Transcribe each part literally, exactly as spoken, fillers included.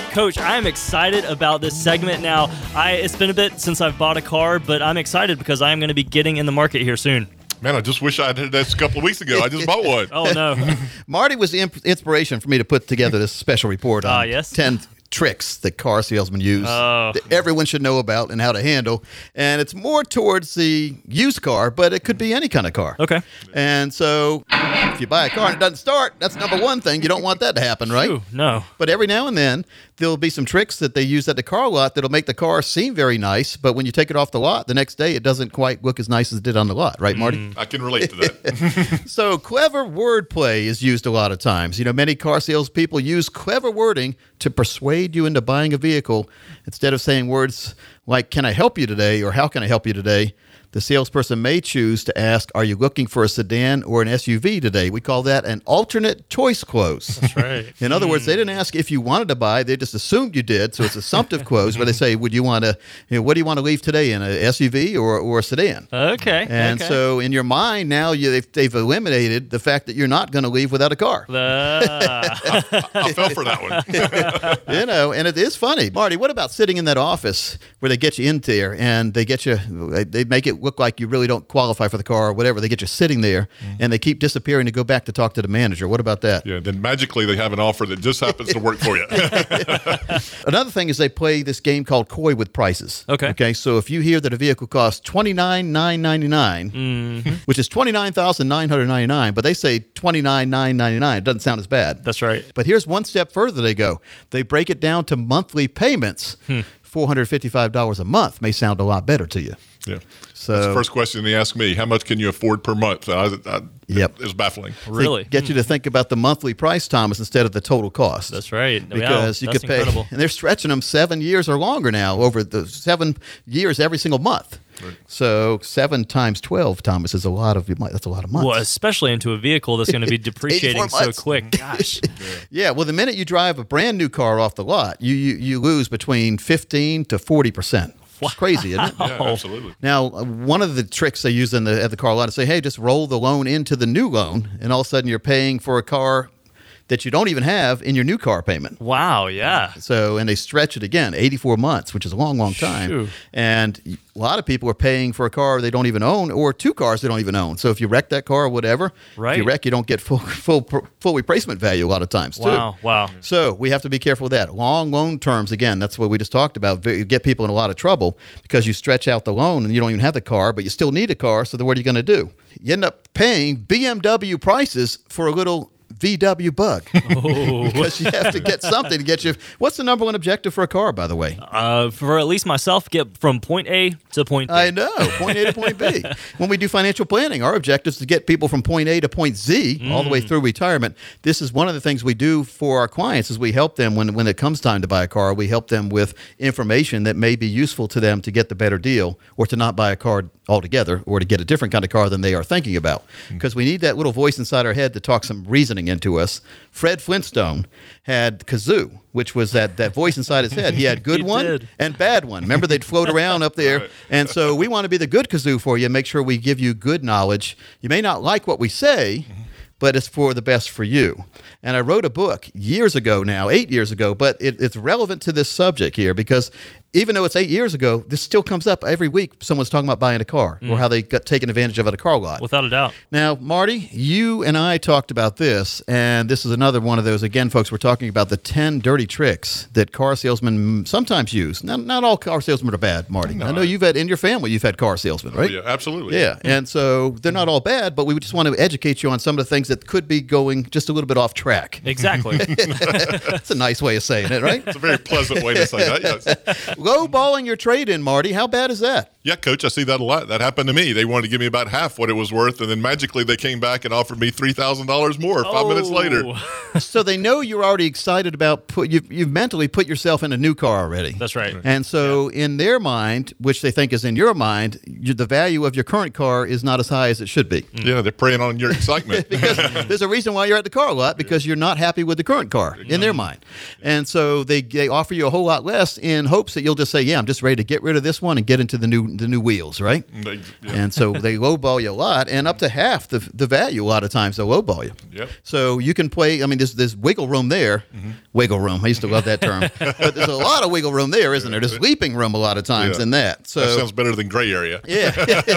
Coach, I'm excited about this segment now. I It's been a bit since I've bought a car, but I'm excited because I'm going to be getting in the market here soon. Man, I just wish I had this a couple of weeks ago. I just bought one. Oh, no. Marty was the imp- inspiration for me to put together this special report on Ah, yes? ten tricks that car salesmen use Oh. that everyone should know about and how to handle. And it's more towards the used car, but it could be any kind of car. Okay. And so if you buy a car and it doesn't start, that's number one thing. You don't want that to happen, right? Ooh, no. But every now and then, there'll be some tricks that they use at the car lot that'll make the car seem very nice, but when you take it off the lot, the next day it doesn't quite look as nice as it did on the lot, right, Marty? I can relate to that. So clever wordplay is used a lot of times. You know, many car salespeople use clever wording to persuade you into buying a vehicle. Instead of saying words like, "Can I help you today?" or "How can I help you today?" the salesperson may choose to ask, "Are you looking for a sedan or an S U V today?" We call that an alternate choice close. That's right. In other words, they didn't ask if you wanted to buy; they just assumed you did. So it's assumptive close, where they say, "Would you want to? You know, what do you want to leave today in a S U V or or a sedan?" Okay. And okay. so in your mind now, you, they've, they've eliminated the fact that you're not going to leave without a car. Uh, I fell for that one. You know, and it is funny. Marty, what about sitting in that office where they get you in there and they get you, they make it look like you really don't qualify for the car or whatever. They get you sitting there and they keep disappearing to go back to talk to the manager. What about that? Yeah, then magically they have an offer that just happens to work for you. Another thing is they play this game called coy with prices. Okay. Okay. So if you hear that a vehicle costs twenty-nine thousand nine hundred ninety-nine dollars, mm-hmm. which is twenty-nine thousand nine hundred ninety-nine dollars, but they say twenty-nine thousand nine hundred ninety-nine dollars, it doesn't sound as bad. That's right. But here's one step further they go. They break it down to monthly payments. Hmm. four hundred fifty-five dollars a month may sound a lot better to you. Yeah. So That's the first question they ask me. How much can you afford per month? I, I, Yep. It's baffling. Really? They get you to think about the monthly price, Thomas, instead of the total cost. That's right. Because Wow, you that's could pay, incredible. and they're stretching them seven years or longer now, over the seven years every single month. Right. So seven times twelve, Thomas, is a lot of that's a lot of months. Well, especially into a vehicle that's going to be depreciating so months. quick. Gosh. Yeah, well, the minute you drive a brand new car off the lot, you you, you lose between fifteen to forty percent. It's crazy, isn't it? Yeah, absolutely. Now, uh, one of the tricks they use in the, at the car lot is say, hey, just roll the loan into the new loan, and all of a sudden you're paying for a car that you don't even have in your new car payment. Wow, yeah. So, and they stretch it again, eighty-four months, which is a long, long time. Shoo. And a lot of people are paying for a car they don't even own, or two cars they don't even own. So if you wreck that car or whatever, Right. if you wreck, you don't get full, full, full replacement value a lot of times, too. Wow, wow. So we have to be careful with that. Long loan terms, again, that's what we just talked about. You get people in a lot of trouble because you stretch out the loan and you don't even have the car, but you still need a car. So then what are you going to do? You end up paying B M W prices for a little V W Bug Oh. because you have to get something to get you. What's the number one objective for a car, by the way? Uh, for at least myself, get from point A to point B. I know, point A to point B. When we do financial planning, our objective is to get people from point A to point Z all the way through retirement. This is one of the things we do for our clients is we help them when, when it comes time to buy a car. We help them with information that may be useful to them to get the better deal or to not buy a car altogether or to get a different kind of car than they are thinking about. Because we need that little voice inside our head to talk some reasoning into us. Fred Flintstone had Kazoo, which was that, that voice inside his head. He had good He one did. and bad one. Remember, they'd float around up there. Right. And so we want to be the good Kazoo for you, make sure we give you good knowledge. You may not like what we say, but it's for the best for you. And I wrote a book years ago now, eight years ago, but it, it's relevant to this subject here because even though it's eight years ago, this still comes up every week. Someone's talking about buying a car or how they got taken advantage of at a car lot. Without a doubt. Now, Marty, you and I talked about this, and this is another one of those. Again, folks, we're talking about the ten dirty tricks that car salesmen sometimes use. Not, not all car salesmen are bad, Marty. No. I know you've had, in your family, you've had car salesmen, right? Oh, yeah, absolutely. Yeah, and so they're not all bad, but we just want to educate you on some of the things that could be going just a little bit off track. Exactly. That's a nice way of saying it, right? It's a very pleasant way to say that, yes. Low-balling your trade-in, Marty. How bad is that? Yeah, Coach, I see that a lot. That happened to me. They wanted to give me about half what it was worth, and then magically they came back and offered me three thousand dollars more five minutes later. Oh. So they know you're already excited about, put, you've, you've mentally put yourself in a new car already. That's right. And so in their mind, which they think is in your mind, you, the value of your current car is not as high as it should be. Yeah, they're preying on your excitement. Because there's a reason why you're at the car lot, because you're not happy with the current car in their mind. And so they, they offer you a whole lot less in hopes that you'll you'll just say, yeah, I'm just ready to get rid of this one and get into the new the new wheels, right? They, yeah. And so they lowball you a lot, and up to half the the value a lot of times they'll lowball you. Yep. So you can play, I mean, there's, there's wiggle room there. Mm-hmm. Wiggle room. I used to love that term. But there's a lot of wiggle room there, isn't there? There's sleeping room a lot of times yeah. in that. So that sounds better than gray area. Yeah.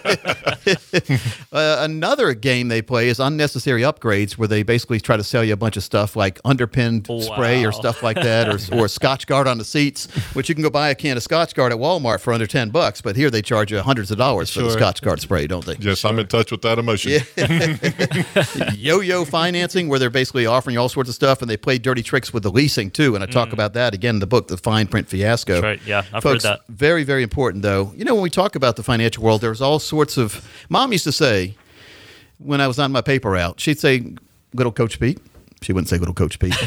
uh, another game they play is unnecessary upgrades, where they basically try to sell you a bunch of stuff like underpinned wow. spray or stuff like that, or or Scotch Guard on the seats, which you can go buy a can of Scotch Guard at Walmart for under ten bucks, but here they charge you hundreds of dollars sure. for the Scotch Guard spray, don't they? Yes, sure. I'm in touch with that emotion. Yeah. Yo-yo financing, where they're basically offering you all sorts of stuff, and they play dirty tricks with the leasing too, and I talk mm. about that again in the book, The Fine Print Fiasco. That's right. Yeah, I've Folks, heard that. Very, very important though. You know, when we talk about the financial world, there's all sorts of. Mom used to say, when I was on my paper route, she'd say, "Little Coach Pete." She wouldn't say "Little Coach Pete."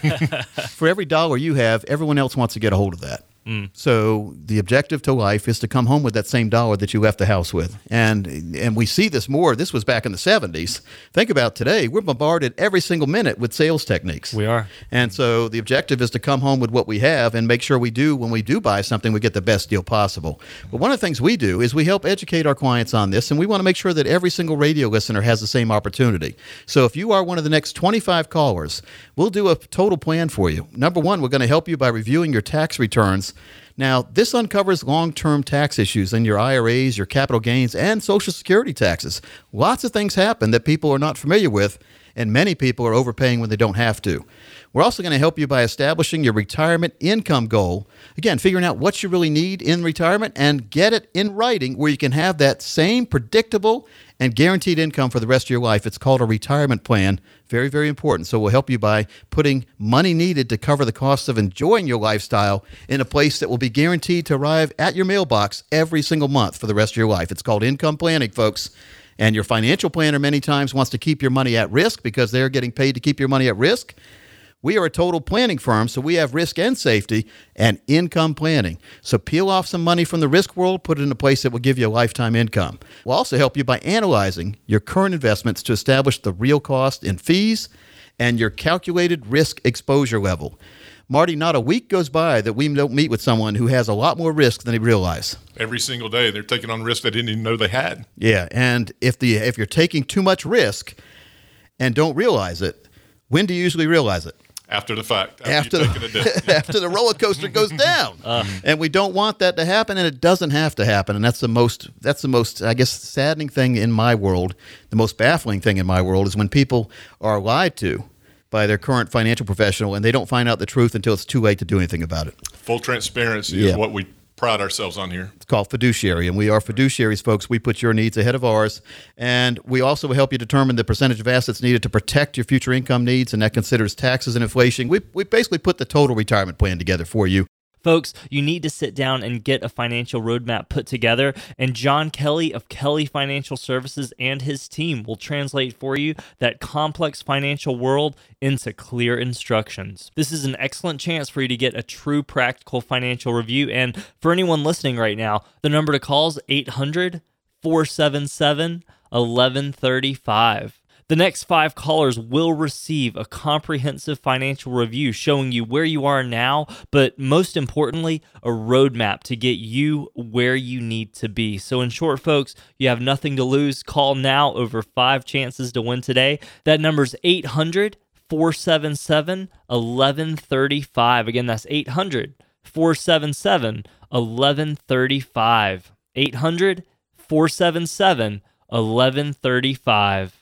For every dollar you have, everyone else wants to get a hold of that. Mm. So the objective to life is to come home with that same dollar that you left the house with. And and we see this more. This was back in the seventies. Think about today. We're bombarded every single minute with sales techniques. We are. And so the objective is to come home with what we have and make sure we do, when we do buy something, we get the best deal possible. But one of the things we do is we help educate our clients on this, and we want to make sure that every single radio listener has the same opportunity. So if you are one of the next twenty-five callers, we'll do a total plan for you. Number one, we're going to help you by reviewing your tax returns. Now, this uncovers long-term tax issues in your I R As, your capital gains, and Social Security taxes. Lots of things happen that people are not familiar with, and many people are overpaying when they don't have to. We're also going to help you by establishing your retirement income goal. Again, figuring out what you really need in retirement and get it in writing where you can have that same predictable and guaranteed income for the rest of your life. It's called a retirement plan. Very, very important. So we'll help you by putting money needed to cover the costs of enjoying your lifestyle in a place that will be guaranteed to arrive at your mailbox every single month for the rest of your life. It's called income planning, folks. And your financial planner many times wants to keep your money at risk because they're getting paid to keep your money at risk. We are a total planning firm, so we have risk and safety and income planning. So peel off some money from the risk world, put it in a place that will give you a lifetime income. We'll also help you by analyzing your current investments to establish the real cost in fees and your calculated risk exposure level. Marty, not a week goes by that we don't meet with someone who has a lot more risk than they realize. Every single day, they're taking on risk they didn't even know they had. Yeah, and if the if you're taking too much risk and don't realize it, when do you usually realize it? After the fact. After, after, the, after the roller coaster goes down. Uh, and we don't want that to happen, and it doesn't have to happen. And that's the most, that's the most, I guess, saddening thing in my world. The most baffling thing in my world is when people are lied to by their current financial professional, and they don't find out the truth until it's too late to do anything about it. Full transparency yeah. is what we pride ourselves on here. It's called fiduciary, and we are fiduciaries, folks. We put your needs ahead of ours, and we also help you determine the percentage of assets needed to protect your future income needs, and that considers taxes and inflation. We we basically put the total retirement plan together for you. Folks, you need to sit down and get a financial roadmap put together, and John Kelly of Kelly Financial Services and his team will translate for you that complex financial world into clear instructions. This is an excellent chance for you to get a true practical financial review, and for anyone listening right now, the number to call is eight hundred, four seven seven, one one three five. The next five callers will receive a comprehensive financial review showing you where you are now, but most importantly, a roadmap to get you where you need to be. So in short, folks, you have nothing to lose. Call now, over five chances to win today. That number is eight hundred, four seven seven, one one three five. Again, that's eight hundred, four seven seven, one one three five. eight hundred, four seven seven, one one three five.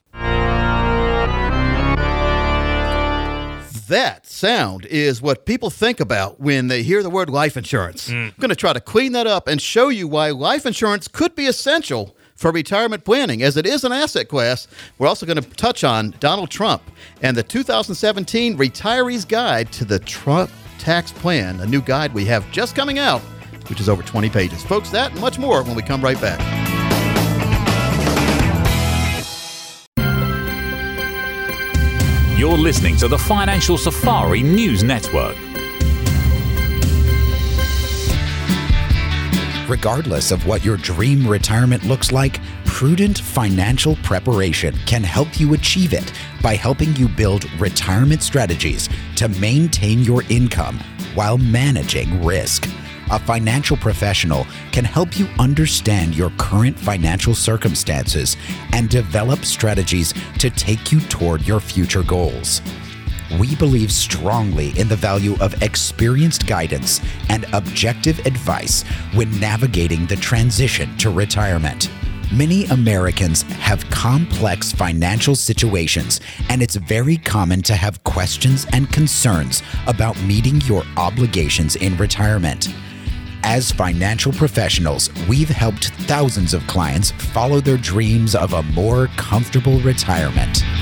That sound is what people think about when they hear the word life insurance. Mm. I'm going to try to clean that up and show you why life insurance could be essential for retirement planning, as it is an asset class. We're also going to touch on Donald Trump and the two thousand seventeen Retiree's Guide to the Trump Tax Plan, a new guide we have just coming out, which is over twenty pages. Folks, that and much more when we come right back. You're listening to the Financial Safari News Network. Regardless of what your dream retirement looks like, prudent financial preparation can help you achieve it by helping you build retirement strategies to maintain your income while managing risk. a financial professional can help you understand your current financial circumstances and develop strategies to take you toward your future goals. We believe strongly in the value of experienced guidance and objective advice when navigating the transition to retirement. Many Americans have complex financial situations, and it's very common to have questions and concerns about meeting your obligations in retirement. As financial professionals, we've helped thousands of clients follow their dreams of a more comfortable retirement.